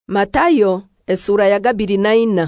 Matayo esura ya 24.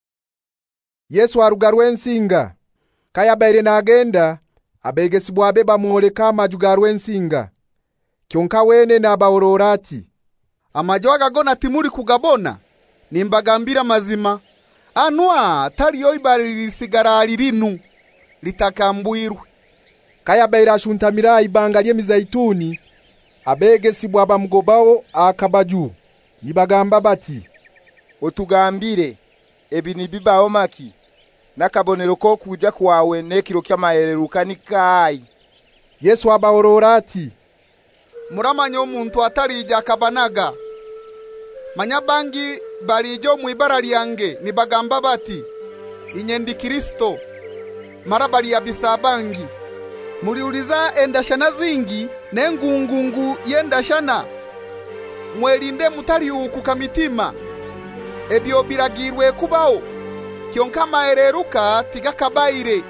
Yesu aruga rwensinga kayabaire nagenda abegesibwa abe bamwoleka amaju ga rwensinga kyonka wene n'abaorora ati, amaju agagona timuri kugabona nimbagambira mazima anwa taliyo ibali lisigara lirinu litakambwirwe. Kayabaire ashuntamira ibanga ly'emizaituni abegesibwa bamugobaho akabaju nibagamba bati, otugambire ebi nibibaho maki nakabonero ko kuja kwawe nekiro ky'amahereruka nikai? Yesu abaorora ati, muramanya omuntu atarija akabanaga manyabangi balijo mu ibara lyange nibagamba bati inyendi Kristo marabali ya bisabangi. Muliuliza endashana zingi nengungungu yendashana mwelinde mutali ukukamitima ebyo biragirwe kubaho kyonka mahereruka tigakabaire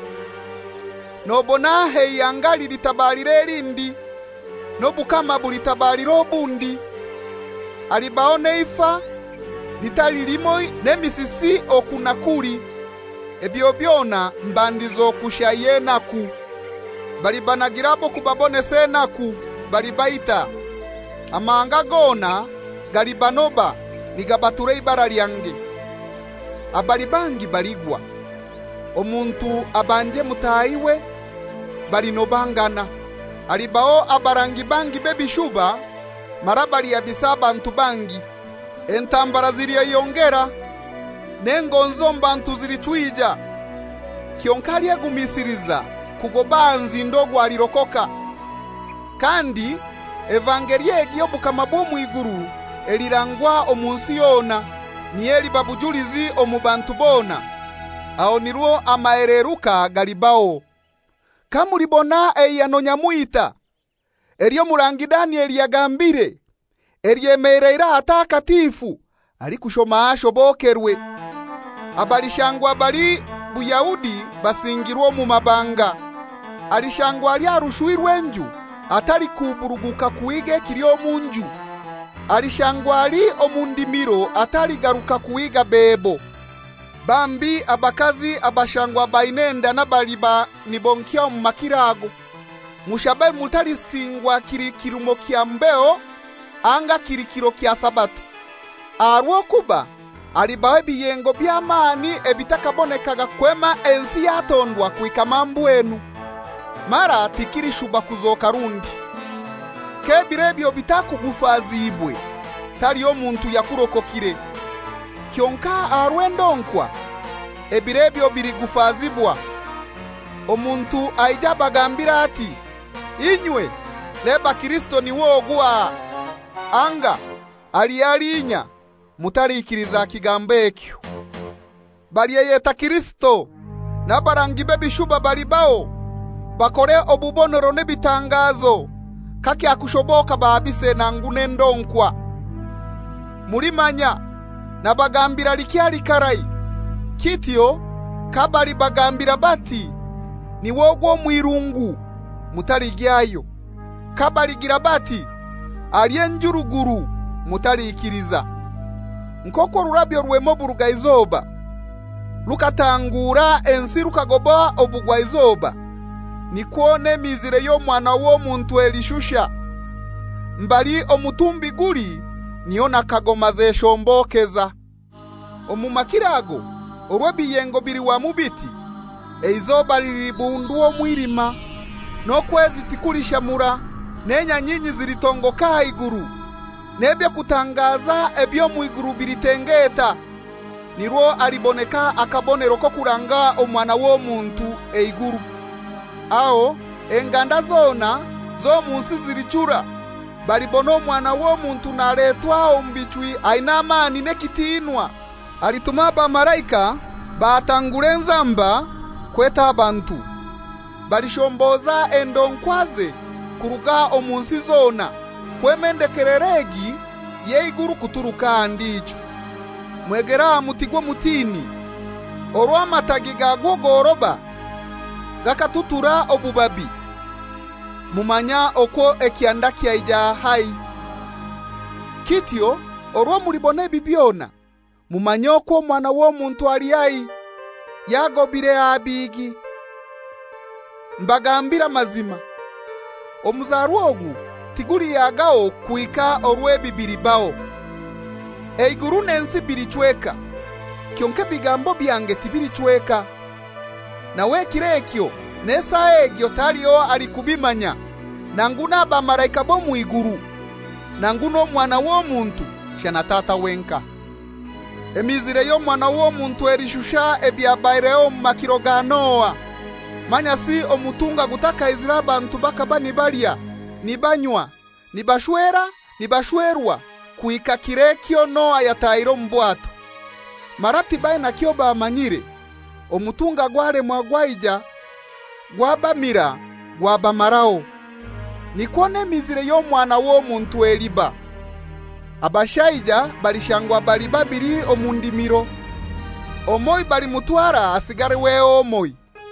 nobona heyangali litabalire elindi nobukama bulitabalire obundi alibaone ifa litali limo nemisisi okunakuli ebyo byona mbandizo kushayenaku balibanagirabo kubabone senaku balibaita amanga gona galibanoba nigabature ibara lyange abalibangi baligwa omuntu abanje mutaiwe balinobangana alibao abarangi bangi bebishuba marabali ya bisaba ntubangi entambara ziliyongera nengonzo mbantu zilitwija kyonkali yagumisiriza kugobanzi ndogo alirokoka kandi evangelie egiyo bukamabu mwiguru elirangwa omunsi yona niyeli babujulizi omubantu bona aho nirwo amahereruka galibao kamulibona eyanonyamuita eriyo murangi Danieli yagambire eryemereira atakatifu ali kushoma ashobokerwe abalishangwa bali Buyahudi basingirwo mu mabanga alishangwa ali arushuirwe nju atali kuburuguka kuige kiryo munju alishangwa ali omundimiro atali garuka kuiga bebo bambi abakazi abashangwa bainenda nabaliba nibonkia mu makirago mushabe mutali singwa kirikirumo kya mbeo anga kirikiro kya sabato arwo kuba alibawe biyengo byamani ebitakabonekaga kwema ensi yatondwa kuikamambu enu mara tikiri shuba kuzoka rundi kebirebyo bitakugufazibwe tali omuntu yakurokokire kyonka arwendonkwa ebirebyo birigufazibwa omuntu aijabagambira ati inywe leba Kristo ni wogwa anga aliyalinya mutarikiriza kigambo ekyo baliyeta Kristo nabarangi bebishuba balibao bakore obubonoro nebitangazo kaki akushoboka babise nangune ndonkwa mulimanya nabagambira likyali karai kityo kabali bagambira bati ni wogwo mwirungu mutaligyayo kabali girabati aliyenjuruguru mutalikiriza nkoko rurabyo rwemo buruga izoba lukatangura ensi rukagoba obugwa izoba nikuone mizire yo mwana wo muntu elishusha mbali omutumbi guli niona kagoma ze shombokeza omumakirago orwebiyengo biri wa mubiti eizoba lilibunduo mwirima nokwezi tikulishamura nenya nyinyi zilitongoka iguru nebye kutangaza ebyo mwiguru bilitengeta nirwo aliboneka akabonero ko kuranga omwana wo muntu eiguru ao enganda zona zo munsi zilichura balibona omwana wo muntu naletwa ombichwi ainamani nekitinwa alituma bamalaika batangule nzamba kweta abantu balishomboza endonkwaze kuruga omunsi zona kwemendekereregi yeiguru kuturuka ndicho mwegera mutigwo mutini orwamatagi gagwogoroba gakatutura obubabi mumanya oko ekianda kyaija hai kityo orwo mulibona ebi byona mumanye okwo omwana w'omuntu ali ayi yagobire abigi. Mbagambira mazima, omuzarwa ogu tiguli yagao kuika orwebi biribawo. Eiguru n'ensi birichweka, kyonka bigambo byange tibirichweka. Nawe kirekyo nesa egyo taliyo alikubimanya, nanguna abamarayika bo mu iguru, nanguno omwana w'omuntu shana tata wenka. Emizire y'omwana w'omuntu erishusha ebyabaireo mu makiro ga Noa. Manya si omutunga gutakayizira abantu bakaba nibalya, nibanywa, nibashwera, nibashwerwa, kuika kirekyo Noa yatairo mbwato. Marati baina kyo bamanyire, omutunga gware mwagwaija, gwabamira, gwabamarao. Nikone emizire y'omwana w'omuntu eliba. Abashaija balishangwa bali babiri omundimiro. Omoi bali mutwara asigare weo omoi.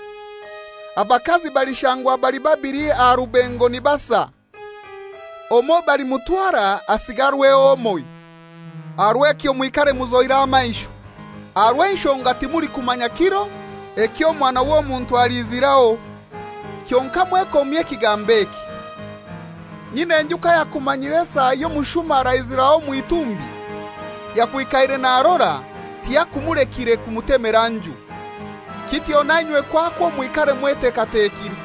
Abakazi balishangwa bali babiri arubengo ni basa. Omo bali mutwara asigarwe omoi. Arwekyo mwikare muzoira amaisho. Arwensho ngati muri kumanya kiro ekyo mwana w'omuntu alizirao. Kyonka mwekomye kigambeki. Nyine njuka ya kumanyiresa yo mushumara izirao mu itumbi. Ya kuikaire na arora tiya kumurekire kumutemeranju. Kiti onanywe kwako mwikare mwete katekiri.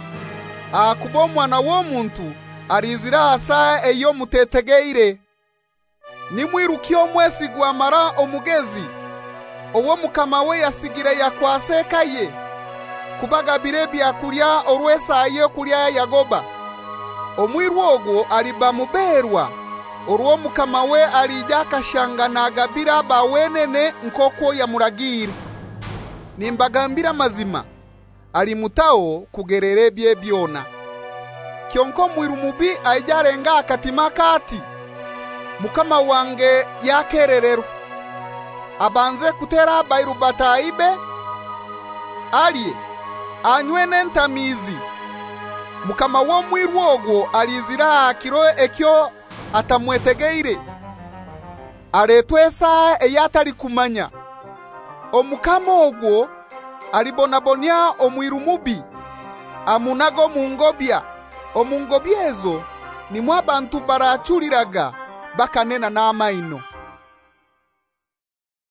Kubo mwana w'omuntu arizira asa eyo mutetegeire. Nimwirukyo mwesi gwamara omugezi. Owo mukama we yasigire yakwaseka ye. Kubagabire byakulya orwesa ayo kulya yagoba. Omwiru ogwo aliba muberwa. Orwo mukama we alija kashanga nagabira bawenene nkoko ya muragira. Nimbagambira mazima, alimutao kugerere bye byona. Kyonko mwiru mubi aijarenga akatima kati. Mukama wange yakererero. Abanze kutera bairu bataibe. Aliye, anywene ntamizi. Mukama wo mwiru ogwo alizira kiro ekyo atamwetegeire. Aretwesa eyatali kumanya. Omukama ogwo alibonabonya omwiru mubi. Amunago mungobya. Omungobyezo ni mwabantu barachuliraga bakanena n'amaino.